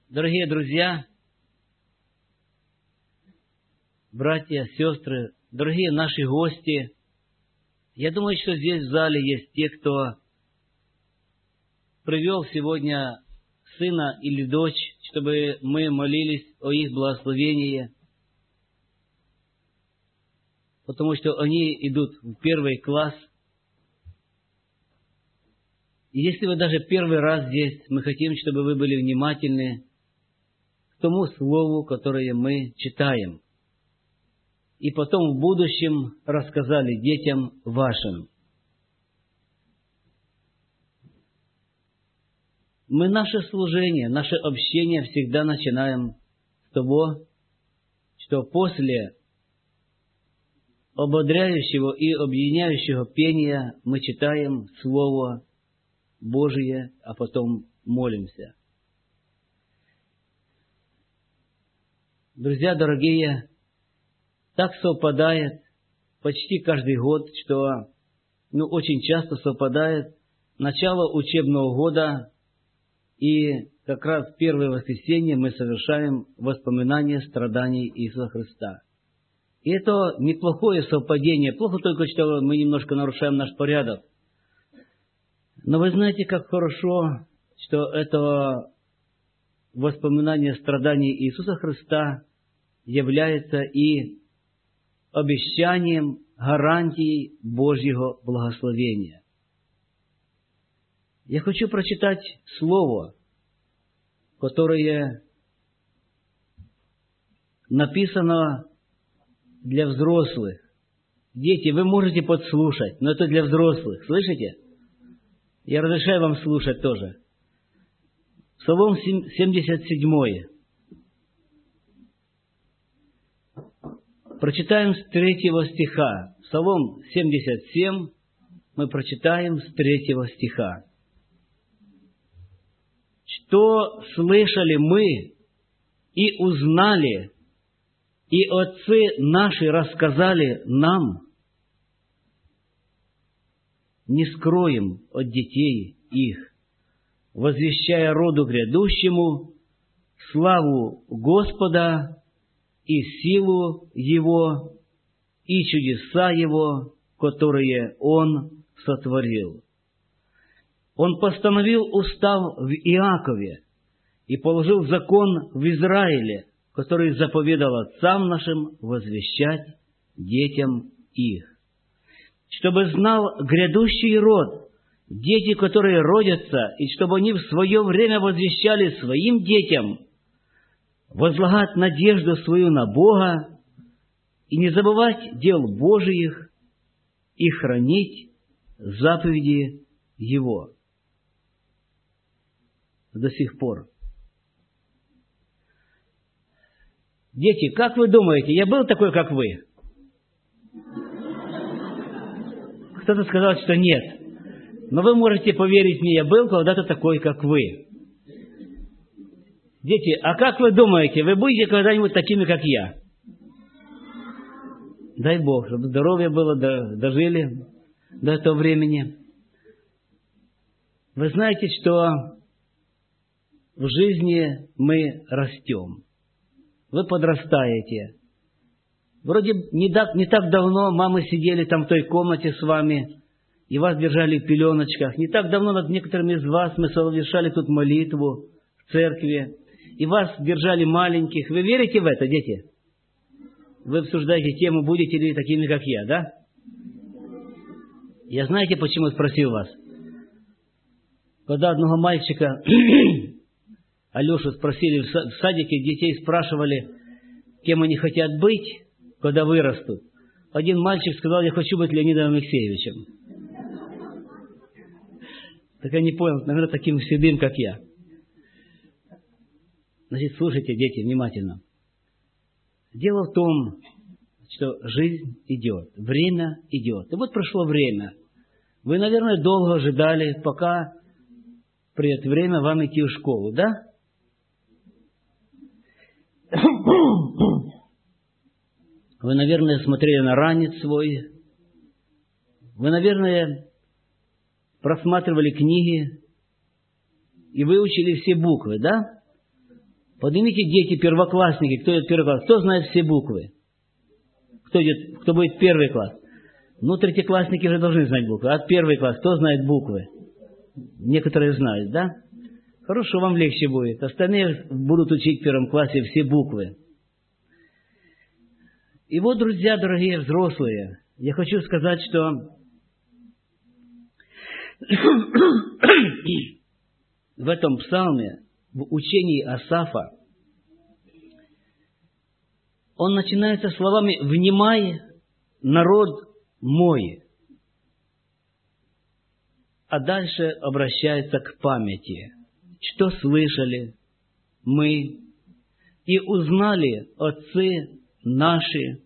Дорогие друзья, братья, сестры, дорогие наши гости, я думаю, что здесь в зале есть те, кто привел сегодня сына или дочь, чтобы мы молились о их благословении, потому что они идут в первый класс. И если вы даже первый раз здесь, мы хотим, чтобы вы были внимательны к тому слову, которое мы читаем, и потом в будущем рассказали детям вашим. Мы наше служение, наше общение всегда начинаем с того, что после ободряющего и объединяющего пения мы читаем Слово Божие, а потом молимся. Друзья дорогие, так совпадает почти каждый год, что очень часто совпадает начало учебного года, и как раз в первое воскресенье мы совершаем воспоминание страданий Иисуса Христа. И это неплохое совпадение. Плохо только, что мы немножко нарушаем наш порядок. Но вы знаете, как хорошо, что это воспоминание страданий Иисуса Христа является и обещанием, гарантией Божьего благословения. Я хочу прочитать слово, которое написано для взрослых. Дети, вы можете подслушать, но это для взрослых. Слышите? Я разрешаю вам слушать тоже. Псалом 77. Прочитаем с 3 стиха. Псалом 77 мы прочитаем с 3 стиха. «Что слышали мы и узнали, и отцы наши рассказали нам, не скроем от детей их, возвещая роду грядущему славу Господа и силу Его, и чудеса Его, которые Он сотворил. Он постановил устав в Иакове и положил закон в Израиле, который заповедал отцам нашим возвещать детям их. Чтобы знал грядущий род, дети, которые родятся, и чтобы они в свое время возвещали своим детям, возлагать надежду свою на Бога и не забывать дел Божиих и хранить заповеди Его». До сих пор. Дети, как вы думаете, я был такой, как вы? Кто-то сказал, что нет. Но вы можете поверить мне, я был когда-то такой, как вы. Дети, а как вы думаете, вы будете когда-нибудь такими, как я? Дай Бог, чтобы здоровье было, дожили до этого времени. Вы знаете, что в жизни мы растем. Вы подрастаете. Вроде не так давно мамы сидели там в той комнате с вами, и вас держали в пеленочках. Не так давно над некоторыми из вас мы совершали тут молитву в церкви, и вас держали маленьких. Вы верите в это, дети? Вы обсуждаете тему, будете ли такими, как я, да? Я знаете, почему спросил вас? Когда одного мальчика, Алешу, спросили в садике, детей спрашивали, кем они хотят быть, когда вырастут. Один мальчик сказал, я хочу быть Леонидом Алексеевичем. Так я не понял, наверное, таким седым, как я. Значит, слушайте, дети, внимательно. Дело в том, что жизнь идет, время идет. И вот прошло время. Вы, наверное, долго ожидали, пока придет время вам идти в школу, да? Вы, наверное, смотрели на ранец свой. Вы, наверное, просматривали книги и выучили все буквы, да? Поднимите, дети, первоклассники, кто идет в первый класс, кто знает все буквы? Кто будет в первый класс? Ну, третьеклассники уже должны знать буквы. А первый класс, кто знает буквы? Некоторые знают, да? Хорошо, вам легче будет. Остальные будут учить в первом классе все буквы. И вот, друзья, дорогие взрослые, я хочу сказать, что в этом псалме, в учении Асафа, он начинается словами «Внимай, народ мой», а дальше обращается к памяти. Что слышали мы и узнали отцы наши.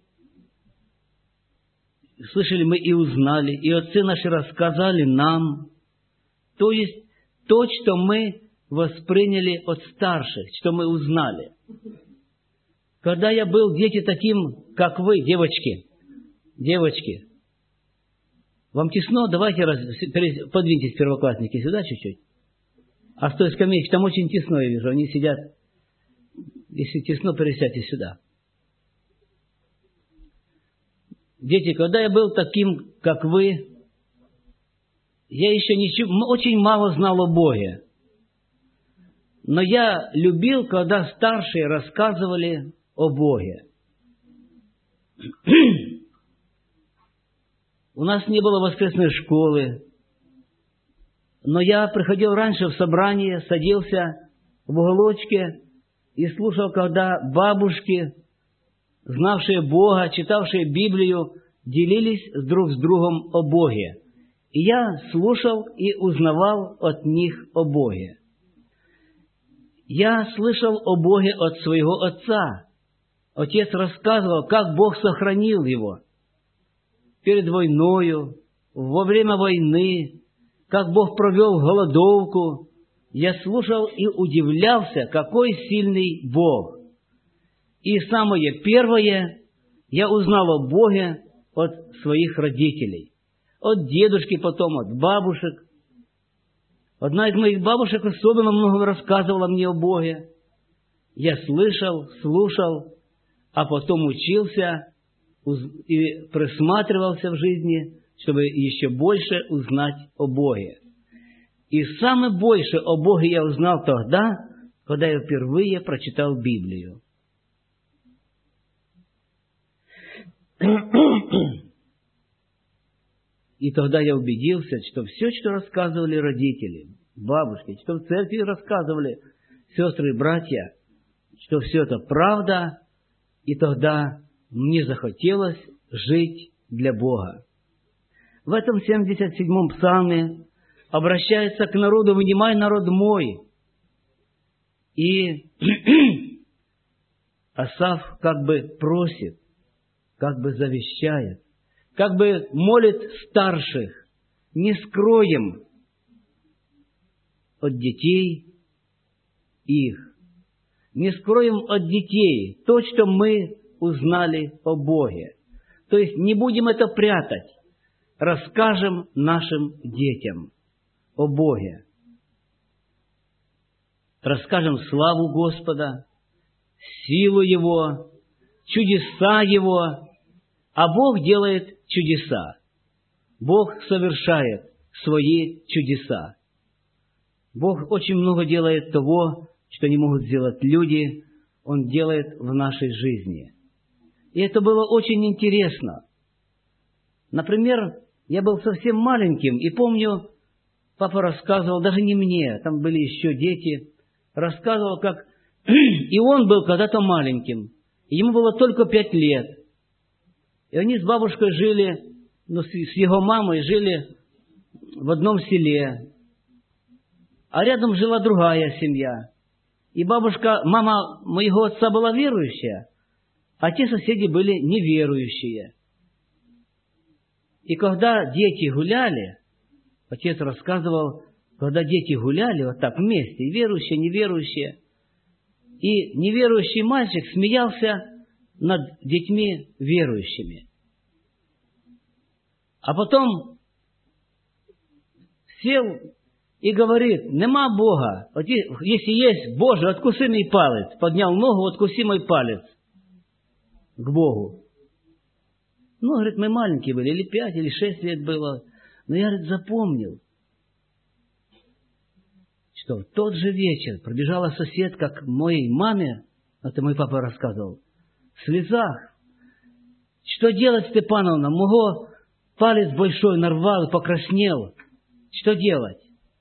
Слышали мы и узнали, и отцы наши рассказали нам. То есть то, что мы восприняли от старших, что мы узнали. Когда я был, дети, таким, как вы, девочки, вам тесно? Давайте подвиньтесь, первоклассники, сюда чуть-чуть. А с той скамейки, там очень тесно, я вижу, они сидят. Если тесно, пересядьте сюда. Дети, когда я был таким, как вы, я еще очень мало знал о Боге. Но я любил, когда старшие рассказывали о Боге. У нас не было воскресной школы, но я приходил раньше в собрание, садился в уголочке и слушал, когда бабушки, знавшие Бога, читавшие Библию, делились друг с другом о Боге. И я слушал и узнавал от них о Боге. Я слышал о Боге от своего отца. Отец рассказывал, как Бог сохранил его перед войною, во время войны, как Бог провел голодовку. Я слушал и удивлялся, какой сильный Бог. И самое первое, я узнал о Боге от своих родителей, от дедушки потом, от бабушек. Одна из моих бабушек особенно много рассказывала мне о Боге. Я слышал, слушал, а потом учился и присматривался в жизни, чтобы еще больше узнать о Боге. И самое больше о Боге я узнал тогда, когда я впервые прочитал Библию. И тогда я убедился, что все, что рассказывали родители, бабушки, что в церкви рассказывали сестры и братья, что все это правда, и тогда мне захотелось жить для Бога. В этом 77-м псалме обращается к народу: «Внимай, народ мой». И Асаф как бы просит, как бы завещает, как бы молит старших: не скроем от детей их, не скроем от детей то, что мы узнали о Боге. То есть не будем это прятать, расскажем нашим детям о Боге. Расскажем славу Господа, силу Его, чудеса Его. А Бог делает чудеса. Бог совершает свои чудеса. Бог очень много делает того, что не могут сделать люди, Он делает в нашей жизни. И это было очень интересно. Например, я был совсем маленьким, и помню, папа рассказывал, даже не мне, там были еще дети, рассказывал, как и он был когда-то маленьким, ему было только 5 лет. И они с бабушкой жили, с его мамой жили в одном селе. А рядом жила другая семья. И мама моего отца была верующая, а те соседи были неверующие. И когда дети гуляли, отец рассказывал, когда дети гуляли вот так вместе, и верующие, неверующие, и неверующий мальчик смеялся над детьми верующими. А потом сел и говорит: нема Бога. Вот если есть Боже, откуси мой палец. Поднял ногу, откуси мой палец к Богу. Ну, говорит, мы маленькие были, или 5, или 6 лет было. Но я, говорит, запомнил, что в тот же вечер пробежала соседка к моей маме, это мой папа рассказывал, в слезах. Что делать, Степановна? Моего палец большой нарвал и покраснел. Что делать?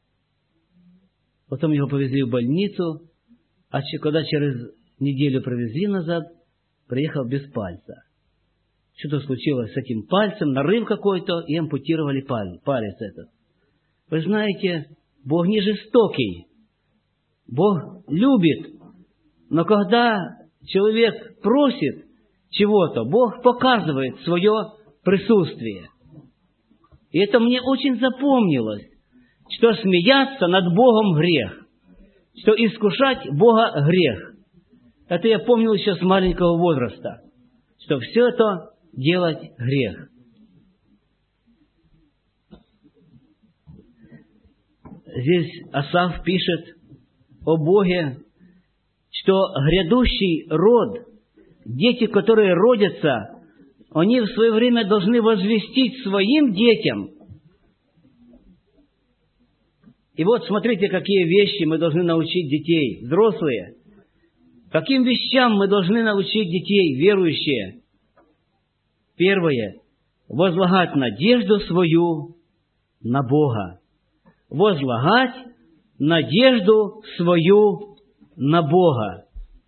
Потом его повезли в больницу, а когда через неделю провезли назад, приехал без пальца. Что-то случилось с этим пальцем, нарыв какой-то, и ампутировали палец этот. Вы знаете, Бог не жестокий. Бог любит. Но когда человек просит чего-то, Бог показывает свое присутствие. И это мне очень запомнилось, что смеяться над Богом грех, что искушать Бога грех. Это я помнил еще с маленького возраста, что все это делать грех. Здесь Асаф пишет о Боге, что грядущий род, дети, которые родятся, они в свое время должны возвестить своим детям. И вот смотрите, какие вещи мы должны научить детей, взрослые. Каким вещам мы должны научить детей, верующие? Первое. Возлагать надежду свою на Бога. Возлагать надежду свою на Бога.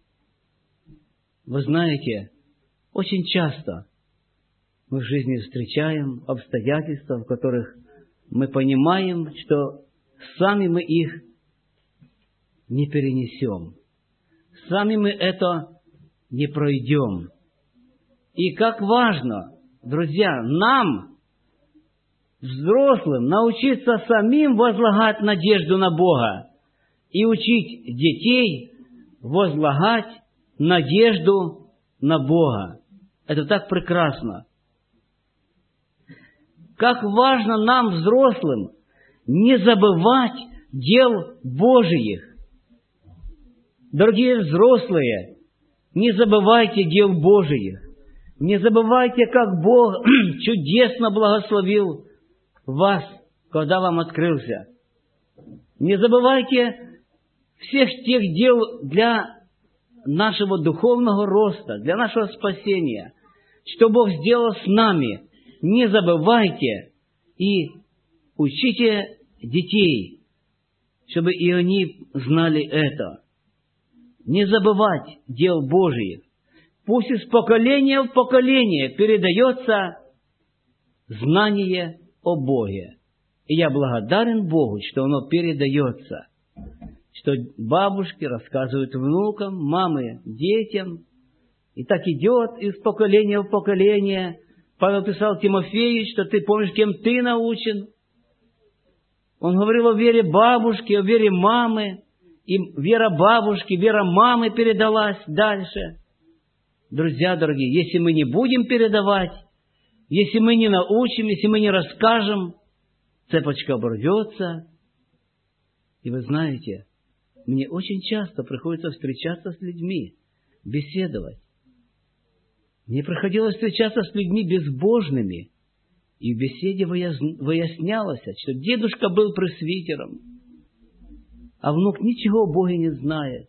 Вы знаете, очень часто мы в жизни встречаем обстоятельства, в которых мы понимаем, что сами мы их не перенесем. Сами мы это не пройдем. И как важно, друзья, нам, взрослым, научиться самим возлагать надежду на Бога и учить детей возлагать надежду на Бога. Это так прекрасно. Как важно нам, взрослым, не забывать дел Божиих. Дорогие взрослые, не забывайте дел Божиих. Не забывайте, как Бог чудесно благословил вас, когда вам открылся. Не забывайте всех тех дел для нашего духовного роста, для нашего спасения, что Бог сделал с нами. Не забывайте и учите детей, чтобы и они знали это. Не забывать дел Божиих. Пусть из поколения в поколение передается знание о Боге. И я благодарен Богу, что оно передается. Что бабушки рассказывают внукам, мамы детям. И так идет из поколения в поколение. Павел писал Тимофею, что ты помнишь, кем ты научен. Он говорил о вере бабушки, о вере мамы. И вера бабушки, вера мамы передалась дальше. Друзья дорогие, если мы не будем передавать, если мы не научим, если мы не расскажем, цепочка оборвется. И вы знаете, мне очень часто приходится встречаться с людьми, беседовать. Мне приходилось встречаться с людьми безбожными, и в беседе выяснялось, что дедушка был пресвитером, а внук ничего о Боге не знает.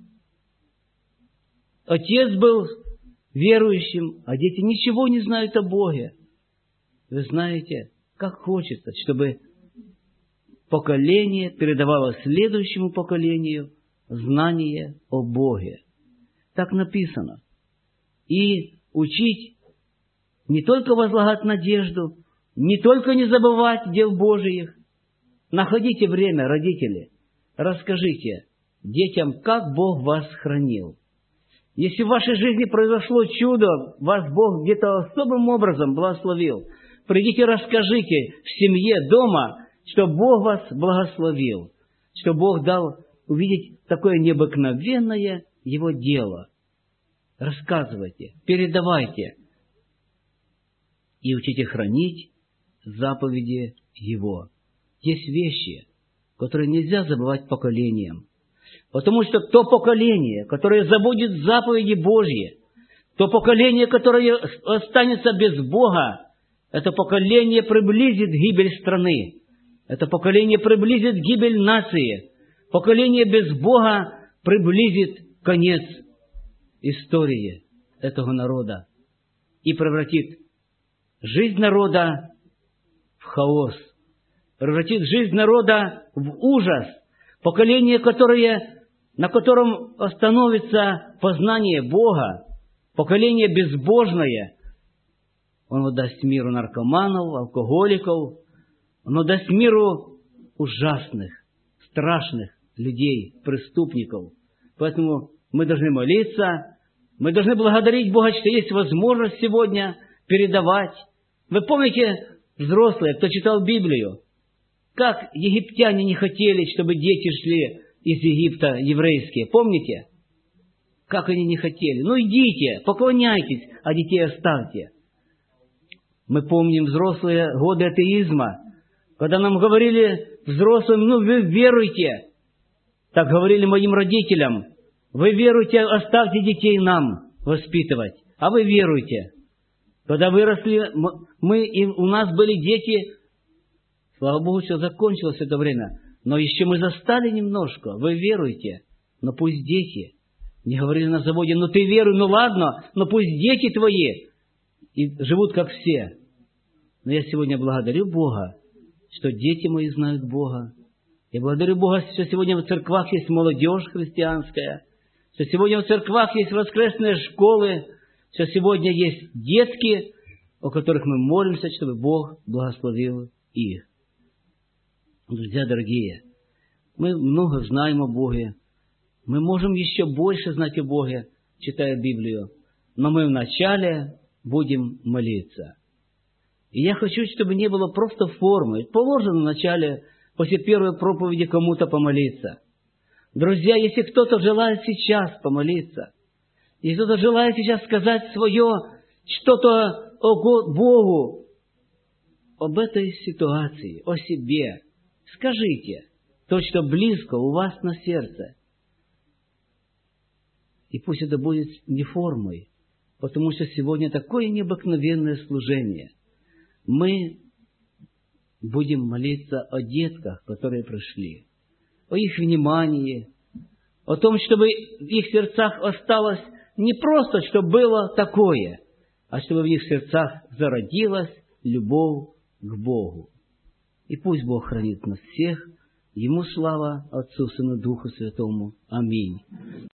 Отец был верующим, а дети ничего не знают о Боге. Вы знаете, как хочется, чтобы поколение передавало следующему поколению знание о Боге. Так написано. И учить не только возлагать надежду, не только не забывать дел Божиих. Находите время, родители, расскажите детям, как Бог вас хранил. Если в вашей жизни произошло чудо, вас Бог где-то особым образом благословил, придите, расскажите в семье, дома, что Бог вас благословил, что Бог дал увидеть такое необыкновенное Его дело. Рассказывайте, передавайте и учите хранить заповеди Его. Есть вещи, которое нельзя забывать поколением. Потому что то поколение, которое забудет заповеди Божьи, то поколение, которое останется без Бога, это поколение приблизит гибель страны. Это поколение приблизит гибель нации. Поколение без Бога приблизит конец истории этого народа и превратит жизнь народа в хаос, превратит жизнь народа в ужас. Поколение, на котором остановится познание Бога, поколение безбожное, оно даст миру наркоманов, алкоголиков, оно даст миру ужасных, страшных людей, преступников. Поэтому мы должны молиться, мы должны благодарить Бога, что есть возможность сегодня передавать. Вы помните, взрослые, кто читал Библию, как египтяне не хотели, чтобы дети шли из Египта еврейские. Помните? Как они не хотели. Ну идите, поклоняйтесь, а детей оставьте. Мы помним взрослые годы атеизма, когда нам говорили взрослым, ну вы веруйте. Так говорили моим родителям. Вы веруйте, оставьте детей нам воспитывать. А вы веруйте. Когда выросли, у нас были дети, слава Богу, что закончилось это время. Но еще мы застали немножко. Вы веруйте, но пусть дети. Не говорили на заводе, ну ты веруй, ну ладно, но пусть дети твои и живут как все. Но я сегодня благодарю Бога, что дети мои знают Бога. Я благодарю Бога, что сегодня в церквах есть молодежь христианская, что сегодня в церквах есть воскресные школы, что сегодня есть детки, о которых мы молимся, чтобы Бог благословил их. Друзья дорогие, мы много знаем о Боге. Мы можем еще больше знать о Боге, читая Библию. Но мы вначале будем молиться. И я хочу, чтобы не было просто формы. Положено вначале, после первой проповеди, кому-то помолиться. Друзья, если кто-то желает сейчас помолиться, если кто-то желает сейчас сказать свое, что-то о Богу, об этой ситуации, о себе, скажите то, что близко у вас на сердце. И пусть это будет не формой, потому что сегодня такое необыкновенное служение. Мы будем молиться о детках, которые пришли, о их внимании, о том, чтобы в их сердцах осталось не просто, что было такое, а чтобы в их сердцах зародилась любовь к Богу. И пусть Бог хранит нас всех. Ему слава Отцу, Сыну, Духу Святому. Аминь.